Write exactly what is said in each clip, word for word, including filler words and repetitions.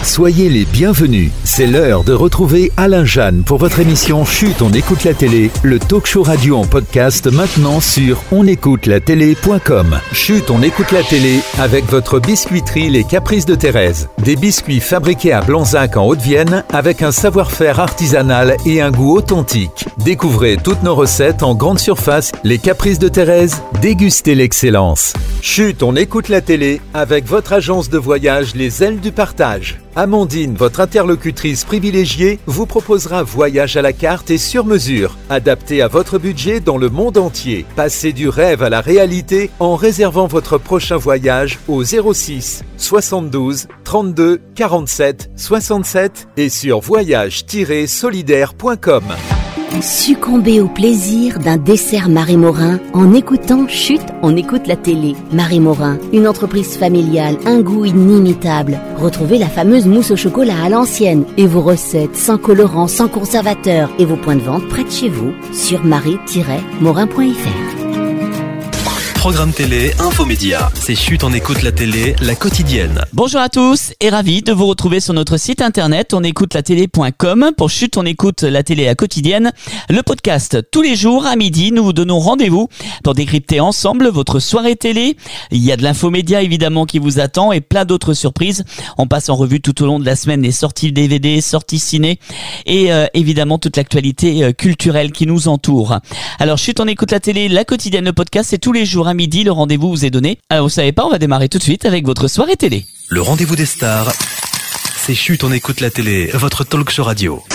Soyez les bienvenus. C'est l'heure de retrouver Alain Jeanne pour votre émission Chut, on écoute la télé, le talk show radio en podcast maintenant sur on écoute la télé point com. Chut, on écoute la télé avec votre biscuiterie Les Caprices de Thérèse. Des biscuits fabriqués à Blanzac en Haute-Vienne avec un savoir-faire artisanal et un goût authentique. Découvrez toutes nos recettes en grande surface. Les Caprices de Thérèse, dégustez l'excellence. Chut, on écoute la télé avec votre agence de voyage Les Ailes du Partage. Amandine, votre interlocutrice privilégiée, vous proposera voyage à la carte et sur mesure, adapté à votre budget dans le monde entier. Passez du rêve à la réalité en réservant votre prochain voyage au zéro six soixante-douze trente-deux quarante-sept soixante-sept et sur voyage tiret solidaire point com. Succombez au plaisir d'un dessert Marie Morin en écoutant Chut, on écoute la télé. Marie Morin, une entreprise familiale, un goût inimitable. Retrouvez la fameuse mousse au chocolat à l'ancienne et vos recettes sans colorant, sans conservateur et vos points de vente près de chez vous sur marie tiret morin point f r. Programme télé, infomédia. C'est Chut, on écoute la télé, la quotidienne. Bonjour à tous et ravi de vous retrouver sur notre site internet on écoute la télé point com pour Chut, on écoute la télé, la quotidienne. Le podcast tous les jours à midi, nous vous donnons rendez-vous pour décrypter ensemble votre soirée télé. Il y a de l'infomédia évidemment qui vous attend et plein d'autres surprises. On passe en revue tout au long de la semaine les sorties D V D, sorties ciné et euh, évidemment toute l'actualité euh, culturelle qui nous entoure. Alors Chut, on écoute la télé, la quotidienne, le podcast, c'est tous les jours à midi, le rendez-vous vous est donné. Alors vous savez pas, on va démarrer tout de suite avec votre soirée télé. Le rendez-vous des stars, c'est Chut, on écoute la télé, votre talk show radio.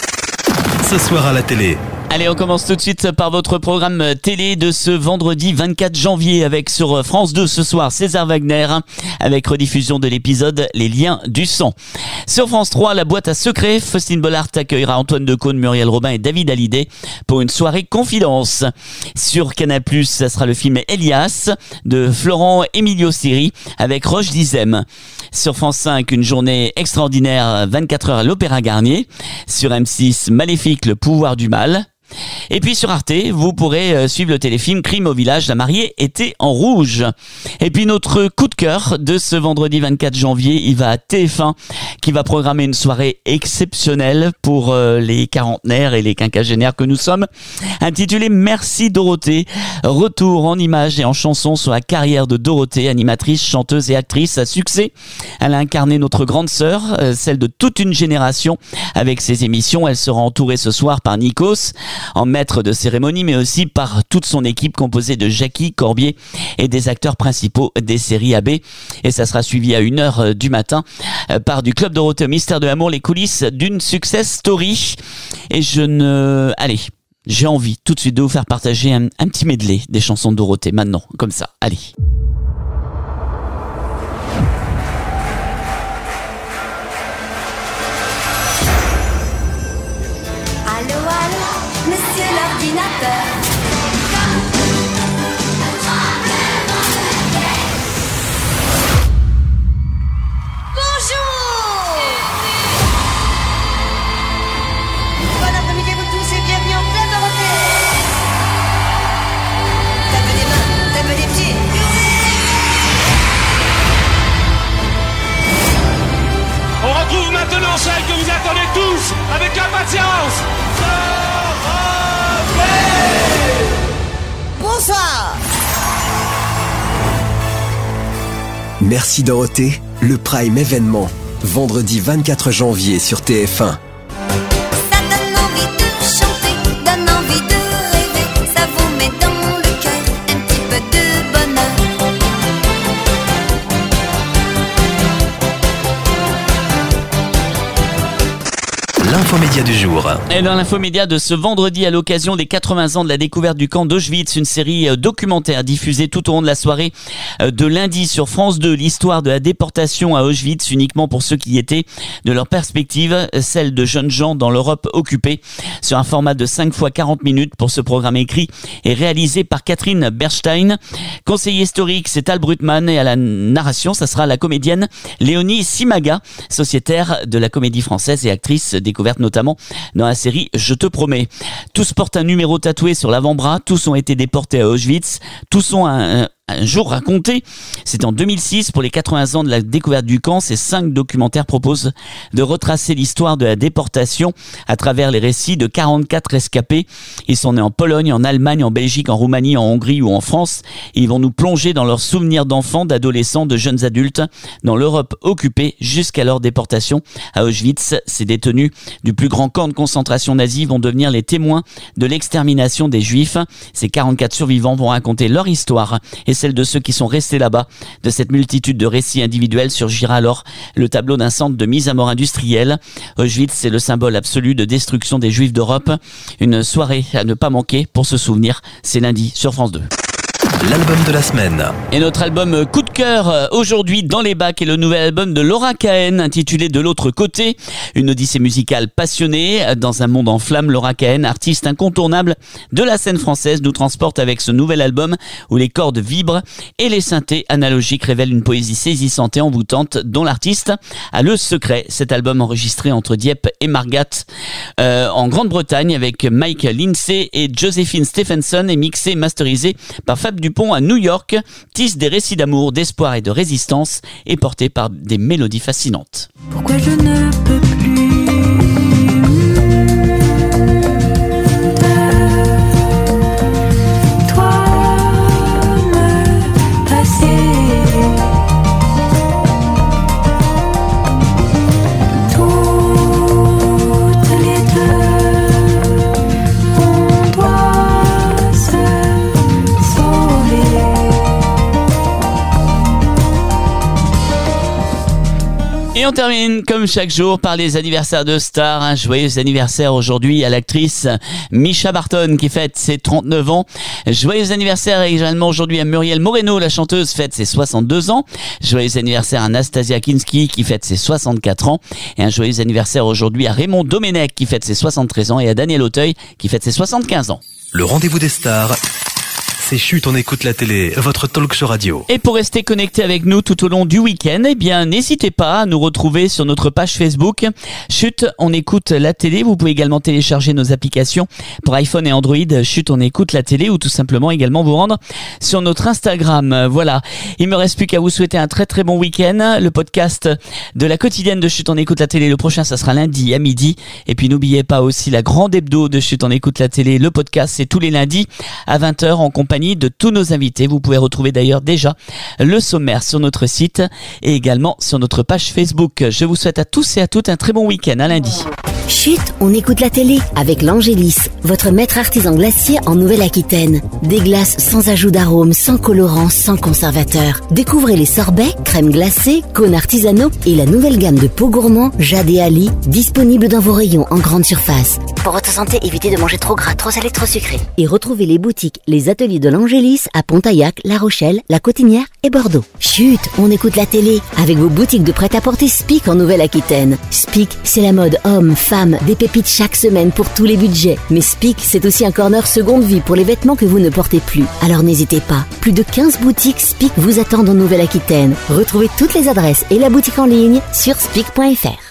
Ce soir à la télé. Allez, on commence tout de suite par votre programme télé de ce vendredi vingt-quatre janvier avec sur France deux ce soir César Wagner avec rediffusion de l'épisode Les Liens du Sang. Sur France trois, la boîte à secrets, Faustine Bollard accueillera Antoine Decaune, Muriel Robin et David Hallyday pour une soirée confidence. Sur Canal plus, ça sera le film Elias de Florent Emilio Siri avec Roche Dizem. Sur France cinq, une journée extraordinaire, vingt-quatre heures à l'Opéra Garnier. Sur M six, Maléfique, le pouvoir du mal. Et puis sur Arte, vous pourrez suivre le téléfilm Crime au village, la mariée était en rouge. Et puis notre coup de cœur de ce vendredi vingt-quatre janvier, il va à T F un qui va programmer une soirée exceptionnelle pour les quarantenaires et les quinquagénaires que nous sommes, intitulée Merci Dorothée, retour en images et en chansons sur la carrière de Dorothée, animatrice, chanteuse et actrice à succès. Elle a incarné notre grande sœur, celle de toute une génération avec ses émissions. Elle sera entourée ce soir par Nikos, en maître de cérémonie, mais aussi par toute son équipe composée de Jackie Corbier et des acteurs principaux des séries A B. Et ça sera suivi à une heure du matin par du Club Dorothée Mystère de l'amour, les coulisses d'une success story. Et je ne... Allez, j'ai envie tout de suite de vous faire partager un, un petit medley des chansons de Dorothée maintenant, comme ça, allez. Monsieur l'ordinateur. Bonjour. Bon après-midi à vous tous et bienvenue en Club Dorothée. Tapez des mains, tapez des pieds. On retrouve maintenant celle que vous attendez tous avec impatience. Bonsoir. Merci Dorothée, le Prime événement, vendredi vingt-quatre janvier sur T F un. Ça donne envie de chanter, donne envie de rêver, ça vous met dans le cœur un petit peu de bonheur. L'infomédia du jour. Et dans l'infomédia de ce vendredi, à l'occasion des quatre-vingts ans de la découverte du camp d'Auschwitz, une série documentaire diffusée tout au long de la soirée de lundi sur France deux, l'histoire de la déportation à Auschwitz uniquement pour ceux qui y étaient, de leur perspective, celle de jeunes gens dans l'Europe occupée, sur un format de cinq fois quarante minutes pour ce programme écrit et réalisé par Catherine Bernstein. Conseiller historique, c'est Al Brutman, et à la narration, ça sera la comédienne Léonie Simaga, sociétaire de la Comédie Française et actrice découverte notamment dans la série Je te promets. Tous portent un numéro tatoué sur l'avant-bras, tous ont été déportés à Auschwitz, tous ont un, un jour raconté. C'était en deux mille six, pour les quatre-vingts ans de la découverte du camp. Ces cinq documentaires proposent de retracer l'histoire de la déportation à travers les récits de quarante-quatre rescapés. Ils sont nés en Pologne, en Allemagne, en Belgique, en Roumanie, en Hongrie ou en France. Et ils vont nous plonger dans leurs souvenirs d'enfants, d'adolescents, de jeunes adultes, dans l'Europe occupée jusqu'à leur déportation à Auschwitz. Ces détenus du plus grand camp de concentration nazi vont devenir les témoins de l'extermination des Juifs. Ces quarante-quatre survivants vont raconter leur histoire et celle de ceux qui sont restés là-bas. De cette multitude de récits individuels surgira alors le tableau d'un centre de mise à mort industrielle. Auschwitz, c'est le symbole absolu de destruction des Juifs d'Europe. Une soirée à ne pas manquer pour se souvenir. C'est lundi sur France deux. L'album de la semaine. Et notre album coup de cœur aujourd'hui dans les bacs est le nouvel album de Laura Cahen intitulé De l'autre côté. Une odyssée musicale passionnée dans un monde en flammes. Laura Cahen, artiste incontournable de la scène française, nous transporte avec ce nouvel album où les cordes vibrent et les synthés analogiques révèlent une poésie saisissante et envoûtante dont l'artiste a le secret. Cet album enregistré entre Dieppe et Margat euh, en Grande-Bretagne avec Mike Lindsay et Josephine Stephenson est mixé et masterisé par Fab Dupont à New York, tisse des récits d'amour, d'espoir et de résistance et porté par des mélodies fascinantes. Pourquoi je ne peux plus toi me passer toutes les deux, on doit se Et on termine comme chaque jour par les anniversaires de stars. Un joyeux anniversaire aujourd'hui à l'actrice Mischa Barton qui fête ses trente-neuf ans. Joyeux anniversaire également aujourd'hui à Muriel Moreno, la chanteuse, fête ses soixante-deux ans. Joyeux anniversaire à Anastasia Kinski qui fête ses soixante-quatre ans. Et un joyeux anniversaire aujourd'hui à Raymond Domenech qui fête ses soixante-treize ans et à Daniel Auteuil qui fête ses soixante-quinze ans. Le rendez-vous des stars. C'est Chut, on écoute la télé, votre talk show radio. Et pour rester connecté avec nous tout au long du week-end, eh bien, n'hésitez pas à nous retrouver sur notre page Facebook. Chut, on écoute la télé. Vous pouvez également télécharger nos applications pour iPhone et Android. Chut, on écoute la télé ou tout simplement également vous rendre sur notre Instagram. Voilà. Il me reste plus qu'à vous souhaiter un très très bon week-end. Le podcast de la quotidienne de Chut, on écoute la télé. Le prochain, ça sera lundi à midi. Et puis, n'oubliez pas aussi la grande hebdo de Chut, on écoute la télé. Le podcast, c'est tous les lundis à vingt heures en compagnie de tous nos invités. Vous pouvez retrouver d'ailleurs déjà le sommaire sur notre site et également sur notre page Facebook. Je vous souhaite à tous et à toutes un très bon week-end. À lundi. Chut, on écoute la télé avec l'Angélis, votre maître artisan glacier en Nouvelle-Aquitaine. Des glaces sans ajout d'arôme, sans colorant, sans conservateur. Découvrez les sorbets, crèmes glacées, cônes artisanaux et la nouvelle gamme de pots gourmands Jade et Ali, disponible dans vos rayons en grande surface. Pour votre santé, évitez de manger trop gras, trop salé, trop sucré. Et retrouvez les boutiques, les ateliers de l'Angélis à Pontaillac, La Rochelle, La Cotinière et Bordeaux. Chut, on écoute la télé avec vos boutiques de prêt-à-porter Spic en Nouvelle-Aquitaine. Spic, c'est la mode homme, femme, des pépites chaque semaine pour tous les budgets. Mais Spic, c'est aussi un corner seconde vie pour les vêtements que vous ne portez plus. Alors n'hésitez pas, plus de quinze boutiques Spic vous attendent en Nouvelle-Aquitaine. Retrouvez toutes les adresses et la boutique en ligne sur spic point f r.